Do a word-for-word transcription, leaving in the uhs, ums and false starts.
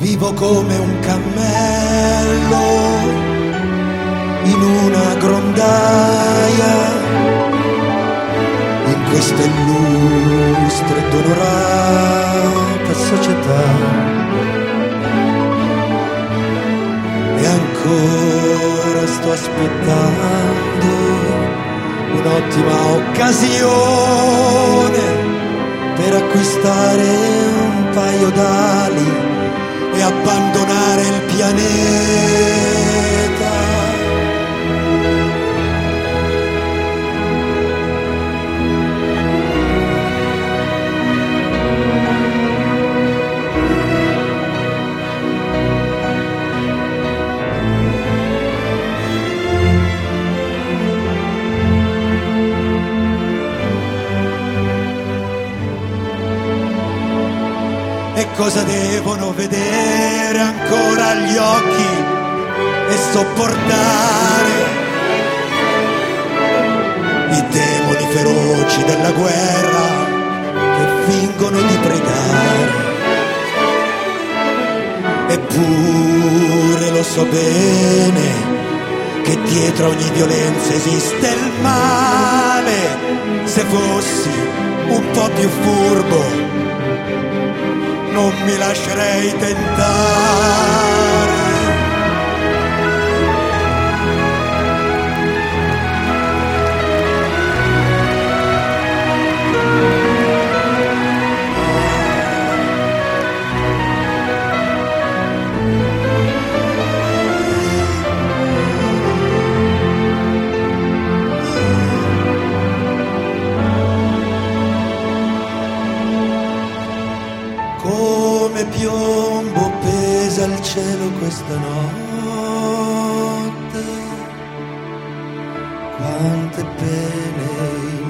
Vivo come un cammello in una grondaia, in questa illustre ed onorata società. E ancora sto aspettando un'ottima occasione per acquistare un paio d'ali e abbandonare il pianeta. E cosa devono vedere ancora gli occhi e sopportare i demoni feroci della guerra che fingono di pregare? Eppure lo so bene che dietro a ogni violenza esiste il male. Se fossi un po' più furbo non mi lascerei tentare. Come piombo pesa il cielo questa notte, quante pene